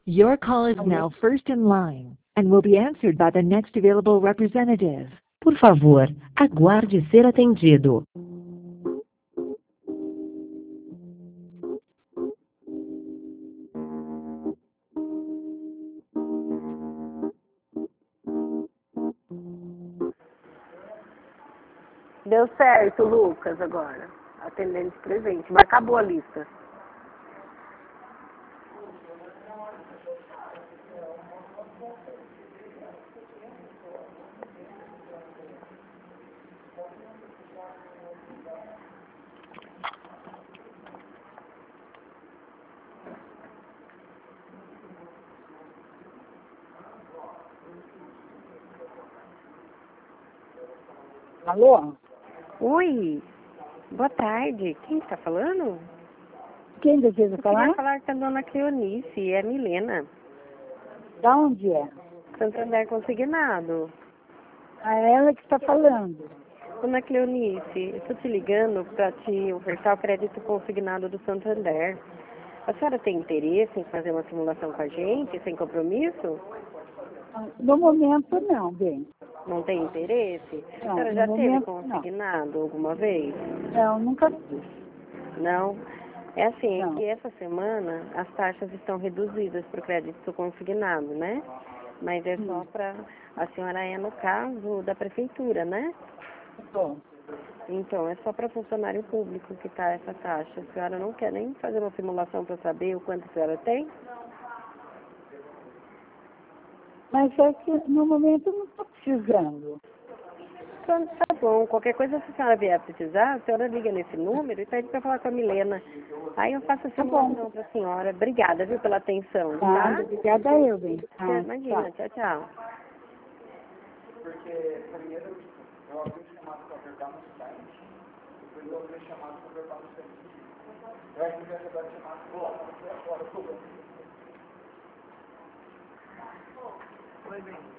Your call is Alô? now first in line and will be answered by the next available representative. Por favor, aguarde ser atendido. Deu certo, Lucas, agora. Atendente presente. Mas acabou a lista. Alô? Oi, boa tarde. Quem está falando? Quem deseja Eu falar? queria falar com a dona Cleonice, é a Milena. Da onde é? Santander Consignado. A ela que está falando. Dona Cleonice, eu estou te ligando para te ofertar o crédito consignado do Santander. A senhora tem interesse em fazer uma simulação com a gente, sem compromisso? No momento não, bem. Não tem interesse? Não, A senhora no já teve momento, consignado alguma vez? Não, nunca fiz. Não? É assim, Não. que essa semana as taxas estão reduzidas para o crédito consignado, né? Mas é só para... A senhora é no caso da prefeitura, né? Bom, Então, é só para funcionário público que está essa taxa. A senhora não quer nem fazer uma simulação para saber o quanto a senhora tem? mas é que no momento eu não estou precisando. Então, tá bom. Qualquer coisa, se a senhora vier precisar, a senhora liga nesse número e pede para falar com a Milena. Aí eu faço a Tá bom. simulação para a senhora. Obrigada, viu, pela atenção, Tá, tá? obrigada eu, bem. Tá, Imagina. tá. Tchau, tchau. Porque primeiro eu abri o chamado para apertar no site, depois eu abri o chamado para apertar no site. Eu acho que eu ia receber o chamado agora, Oi, bem.